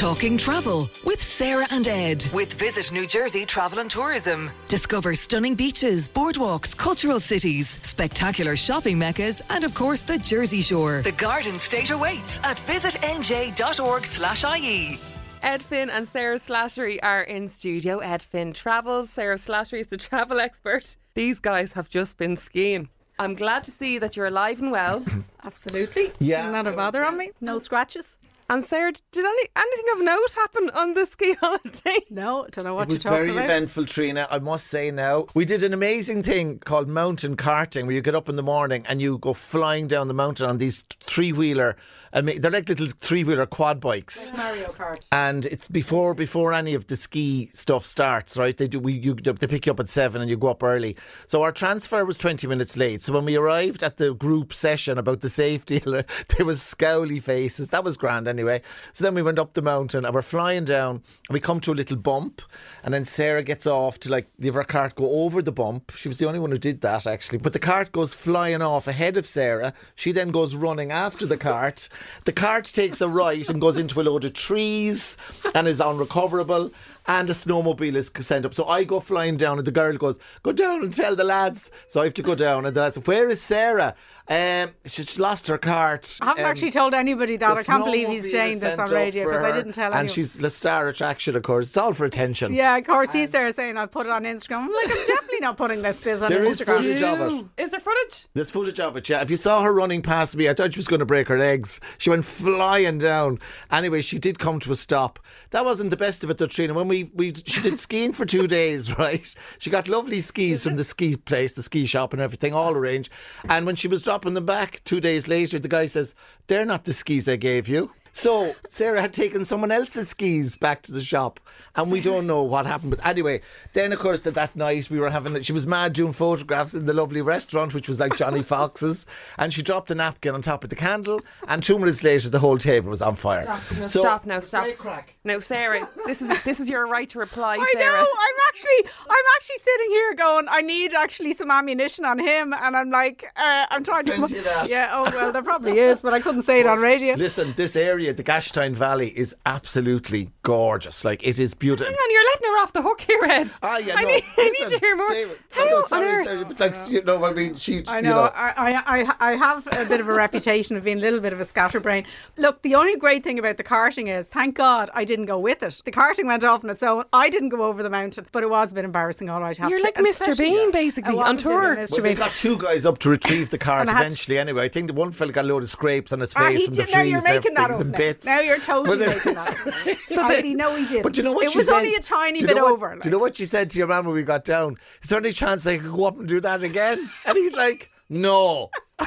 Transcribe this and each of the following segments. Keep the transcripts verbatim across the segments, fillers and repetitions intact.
Talking Travel with Sarah and Ed. With Visit New Jersey Travel and Tourism. Discover stunning beaches, boardwalks, cultural cities, spectacular shopping meccas, and of course the Jersey Shore. The Garden State awaits at visitnj.org slash IE. Ed Finn and Sarah Slattery are in studio. Ed Finn travels. Sarah Slattery is the travel expert. These guys have just been skiing. I'm glad to see that you're alive and well. Absolutely. Yeah. Not a bother on me. No scratches. And Sarah, did any, anything of note happen on the ski holiday? No, don't know what It you're was talking very about. eventful, Trina, I must say now. We did an amazing thing called mountain karting, where you get up in the morning and you go flying down the mountain on these three-wheeler, I mean, they're like little three-wheeler quad bikes. Like Mario Kart. And it's before before any of the ski stuff starts, right? They do we you they pick you up at seven and you go up early. So our transfer was twenty minutes late. So when we arrived at the group session about the safety, there was scowly faces. That was grand anyway. So then we went up the mountain and we're flying down and we come to a little bump, and then Sarah gets off to like leave her cart go over the bump. She was the only one who did that actually. But the cart goes flying off ahead of Sarah. She then goes running after the cart. The cart takes a right and goes into a load of trees and is unrecoverable, and a snowmobile is sent up. So I go flying down and the girl goes, go down and tell the lads. So I have to go down and the lads say, where is Sarah? Um, she's lost her cart. I haven't um, actually told anybody that. the I can't believe he's snowmobile saying is this sent on up radio for because I her, didn't tell and anyone. she's the star attraction, of course. It's all for attention. Yeah, of course, he's there saying I'll put it on Instagram. I'm like, I'm definitely not putting this, this on There is Instagram. footage of it. Is there footage? There's footage of it, yeah. If you saw her running past me, I thought she was going to break her legs. She went flying down. Anyway, she did come to a stop. That wasn't the best of it, though, Trina. When we, we she did skiing for two days, right? She got lovely skis from the ski place, the ski shop and everything, all arranged. And when she was dropping them back two days later, the guy says, they're not the skis I gave you. So Sarah had taken someone else's skis back to the shop, and we don't know what happened. But anyway, then of course that, that night we were having, she was mad doing photographs in the lovely restaurant, which was like Johnny Fox's, and she dropped a napkin on top of the candle, and two minutes later the whole table was on fire. Stop, no, So- stop now, stop. Great crack. Now, Sarah, this is this is your right to reply, I Sarah. know. I'm actually, I'm actually sitting here going, I need actually some ammunition on him, and I'm like, uh, I'm trying to. Plenty of that. Yeah. Oh well, there probably is, but I couldn't say it on radio. Listen, this area, the Gashtown Valley, is absolutely gorgeous. Like, it is beautiful. Hang on, you're letting her off the hook here, Ed. Ah, yeah, I, no, need, I need listen, to hear more. David, How oh, no, on sorry, earth? sorry, but like, you know, I mean, she, I you know, know, I, I, I have a bit of a reputation of being a little bit of a scatterbrain. Look, the only great thing about the karting is, thank God I didn't go with it. The karting went off on its own. I didn't go over the mountain, but it was a bit embarrassing, all right. I have You're to like say. Mister Especially- Bean, I basically, was on a bit tour. of Mister well, they Bean. got two guys up to retrieve the cart And I had to- eventually anyway. I think the one fella got a load of scrapes on his Ah, face he from the did, now trees you're and making that everything, up and now. bits. Now you're totally But, uh, making that up. So I the- know he did. But do you know what it she was said? only a tiny do you bit know what- over. Do you know what she said to your man when we got down? Is there any chance I could go up and do that again? And he's like, no.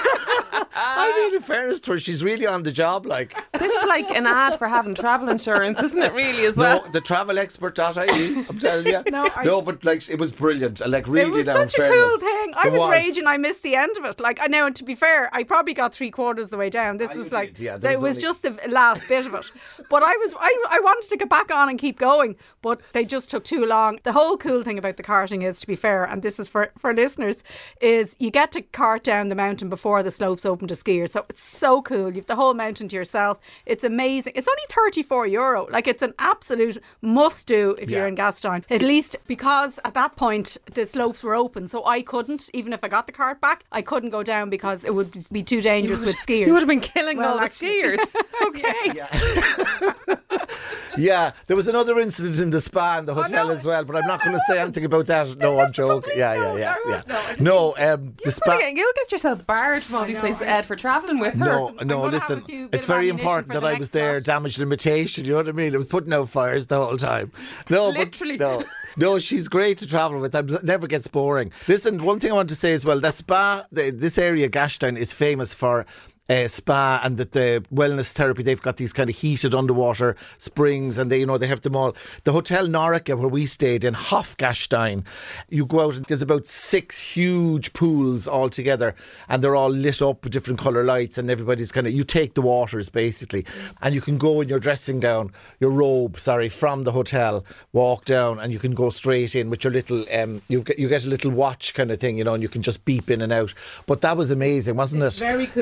I mean, in fairness to her, she's really on the job, like. This is like an ad for having travel insurance, isn't it, really, as well? No, the travel expert dot I E, I'm telling you. No, I- no, but like, it was brilliant. Like, really, It was now, in such a cool fairness. thing. I It was, raging. I missed the end of it. Like I know. And to be fair, I probably got three quarters of the way down. This Ah, was you like did, yeah, there it was was only- just the last bit of it. But I was I, I wanted to get back on and keep going, but they just took too long. The whole cool thing about the karting is, to be fair, and this is for for listeners, is you get to cart down the mountain before the slopes open to skiers. So it's so cool. You've the whole mountain to yourself. It's amazing. It's only thirty-four euro. Like it's an absolute must do if Yeah. you're in Gastown. At least because at that point the slopes were open, so I couldn't, even if I got the cart back, I couldn't go down because it would be too dangerous with skiers. You would have been killing Well, all the actually- skiers. Okay. Yeah, there was another incident in the spa in the hotel no, as well, but I'm not going to say anything about that. No, I'm joking. Yeah, yeah, yeah, no, yeah. no, I didn't. No, um, the spa. You'll get, you'll get yourself barred from all these know, places, I- Ed, for travelling with her. No, I'm no, gonna have listen, a few bit it's of very ammunition important for that the I next was there, lot. damaged limitation, you know what I mean? It was putting out fires the whole time. No, Literally. But, no, no, she's great to travel with. It never gets boring. Listen, one thing I want to say as well, the spa, the, this area, Gashtown, is famous for Uh, spa and the, the wellness therapy. They've got these kind of heated underwater springs, and they, you know, they have them all. The Hotel Norica, where we stayed in Hofgastein, you go out and there's about six huge pools all together, and they're all lit up with different colour lights, and everybody's kind of, you take the waters basically, and you can go in your dressing gown, your robe, sorry, from the hotel, walk down, and you can go straight in with your little, um, you get you get a little watch kind of thing, you know, and you can just beep in and out. But that was amazing, wasn't It's it? very cool. It's I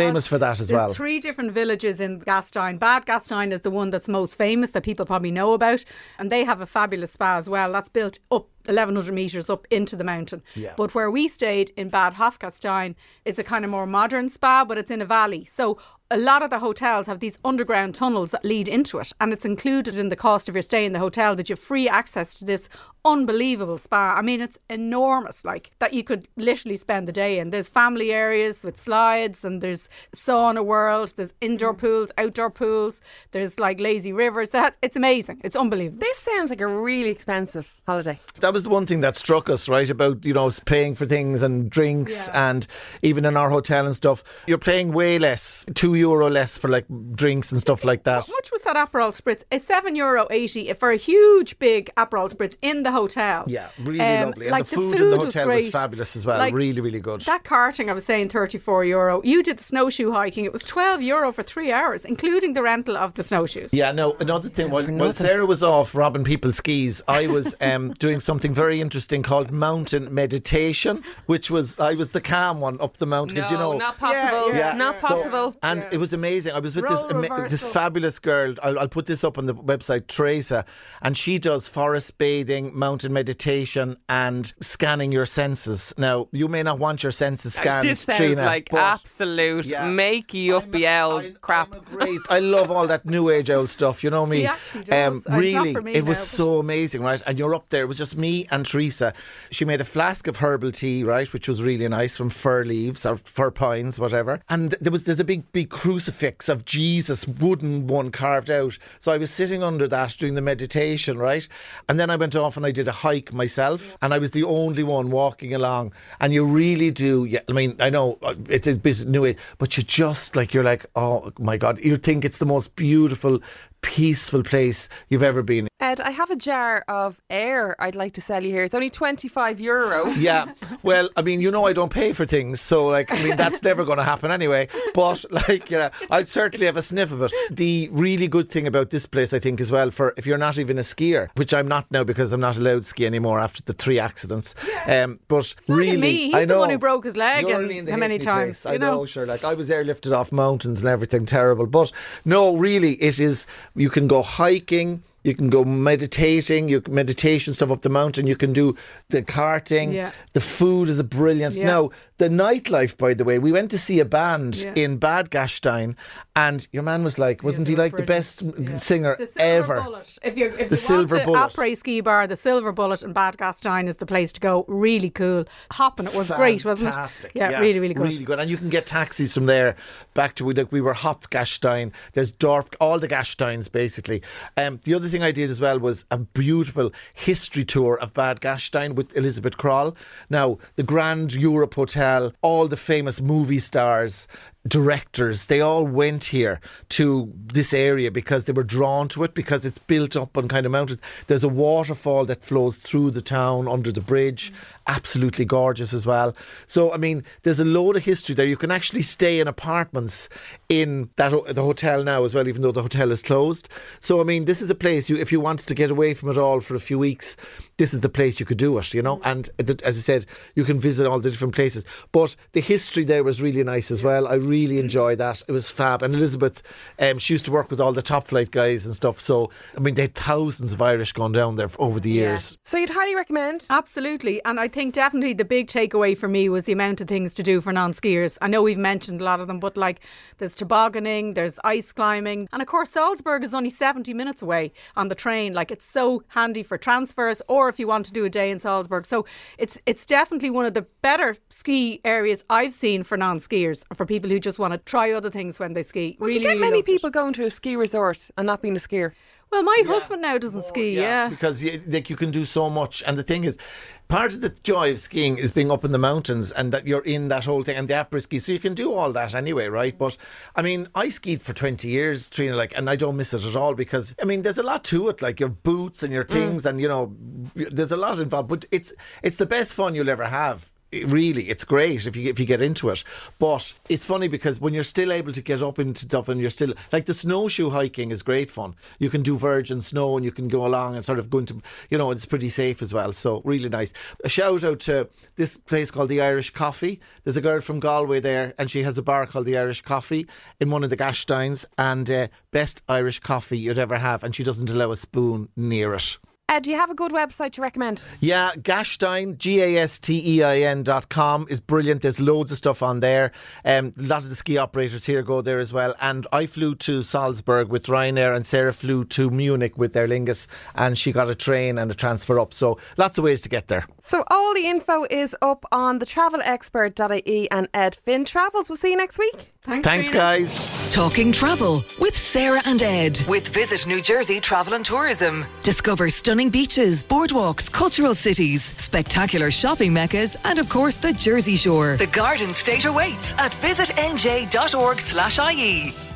famous for that as There's well. three different villages in Gastein. Bad Gastein is the one that's most famous that people probably know about, and they have a fabulous spa as well. That's built up eleven hundred metres up into the mountain. Yeah. But where we stayed in Bad Hofgastein, it's a kind of more modern spa, but it's in a valley. So a lot of the hotels have these underground tunnels that lead into it, and it's included in the cost of your stay in the hotel that you have free access to this unbelievable spa. I mean, it's enormous, like, that you could literally spend the day in. There's family areas with slides, and there's sauna world, there's indoor pools, outdoor pools, there's like lazy rivers. That's, it's amazing. It's unbelievable. This sounds like a really expensive holiday. That was the one thing that struck us, right, about, you know, paying for things and drinks, Yeah. and even in our hotel and stuff, you're paying way less, two euro less for like drinks and stuff like that. How much was that Aperol Spritz? It's seven euro eighty for a huge big Aperol Spritz in the hotel. Yeah, really Um, lovely. And like the food, in the hotel was, great. fabulous as well. Like, really, really good. That karting, I was saying thirty-four euro. You did the snowshoe hiking. It was twelve euro for three hours, including the rental of the snowshoes. Yeah, no, another thing, while, while Sarah was off robbing people's skis, I was um, doing something very interesting called mountain meditation, which was, I was the calm one up the mountain, because, No, you know... not possible. Yeah. Not So- possible. and it was amazing. I was with this Role ama- reversal. this fabulous girl. I'll, I'll put this up on the website, Teresa, and she does forest bathing, mountain meditation, and scanning your senses. Now, you may not want your senses scanned, this sounds Trina, like but absolute Yeah. make you up I'm a- B L I'm- crap. I'm a great. I love all that new age old stuff. You know me. He actually does. Uh, it's not really, for me it was now, but- so amazing, right? And you're up there. It was just me and Teresa. She made a flask of herbal tea, right, which was really nice, from fir leaves or fir pines, whatever. And there was there's a big big crucifix of Jesus, wooden one carved out. So I was sitting under that doing the meditation, right? And then I went off and I did a hike myself, and I was the only one walking along. And you really do. Yeah, I mean, I know uh, it's a bit new age, but you just like you're like, oh my God, you think it's the most beautiful, peaceful place you've ever been. Ed, I have a jar of air I'd like to sell you here. It's only twenty-five euro. Yeah, well, I mean, you know, I don't pay for things, so like, I mean, that's never going to happen anyway. But like, you know, I'd certainly have a sniff of it. The really good thing about this place, I think, as well, for if you're not even a skier, which I'm not now because I'm not allowed to ski anymore after the three accidents. Um, but Look at really, me. He's I the know, one who broke his leg you're and only in the how many Halfpenny times, place. I you know? know, sure. Like I was airlifted off mountains and everything terrible, but no, really, it is. You can go hiking. You can go meditating, you can meditation stuff up the mountain. You can do the karting. Yeah. The food is a brilliant. Yeah. Now, the nightlife, by the way, we went to see a band Yeah. in Bad Gastein, and your man was like, wasn't Yeah, he they were like the best brilliant. Yeah. singer The Silver ever? Bullet. If you're, if The you Silver want Bullet. to après ski bar, the Silver Bullet in Bad Gastein is the place to go. Really cool. Hopping, it was great, wasn't it? Fantastic. Yeah, really, really good. Really good. And you can get taxis from there back to, like, we were Hop Gastein. There's Dorp, all the Gasteins, basically. Um, the other thing I did as well was a beautiful history tour of Bad Gastein with Elizabeth Kroll. Now, the Grand Europe Hotel, all the famous movie stars, directors, they all went here to this area because they were drawn to it, because it's built up on kind of mountains. There's a waterfall that flows through the town under the bridge, absolutely gorgeous as well. So I mean, there's a load of history there. You can actually stay in apartments in that ho- the hotel now as well, even though the hotel is closed. So I mean, this is a place you, if you wanted to get away from it all for a few weeks, this is the place you could do it, you know. And th- as I said, you can visit all the different places. But the history there was really nice as well. I really enjoyed that. It was fab. And Elizabeth, um, she used to work with all the top flight guys and stuff. So I mean, they had thousands of Irish gone down there over the years. So you'd highly recommend? Absolutely. And I think definitely the big takeaway for me was the amount of things to do for non-skiers. I know we've mentioned a lot of them, but like there's tobogganing, there's ice climbing. And of course, Salzburg is only seventy minutes away on the train. Like it's so handy for transfers or if you want to do a day in Salzburg. So it's it's definitely one of the better ski areas I've seen for non-skiers, for people who just want to try other things when they ski. Would really, you get really many loved it. people going to a ski resort and not being a skier? Well, my husband now doesn't ski, yeah. Because you, like, you can do so much. And the thing is, part of the joy of skiing is being up in the mountains and that you're in that whole thing and the après ski. So you can do all that anyway, right? But I mean, I skied for twenty years, Trina, like, and I don't miss it at all because, I mean, there's a lot to it, like your boots and your things, mm. and, you know, there's a lot involved. But it's it's the best fun you'll ever have. it really, it's great if you if you get into it. But it's funny because when you're still able to get up into Dublin, you're still like the snowshoe hiking is great fun. You can do virgin snow and you can go along and sort of go into, you know, it's pretty safe as well. So really nice. A shout out to this place called the Irish Coffee. There's a girl from Galway there, and she has a bar called the Irish Coffee in one of the Gashsteins, and uh, best Irish coffee you'd ever have, and she doesn't allow a spoon near it. Uh, do you have a good website to recommend? Yeah, Gastein, G A S T E I N dot com is brilliant. There's loads of stuff on there. Um, a lot of the ski operators here go there as well. And I flew to Salzburg with Ryanair, and Sarah flew to Munich with Aer Lingus, and she got a train and a transfer up. So lots of ways to get there. So all the info is up on the travel expert dot I E and Ed Finn Travels. We'll see you next week. Thanks, Thanks Rena. guys. Talking travel with Sarah and Ed. With Visit New Jersey Travel and Tourism. Discover stunning beaches, boardwalks, cultural cities, spectacular shopping meccas, and of course the Jersey Shore. The Garden State awaits at visit N J dot org slash I E.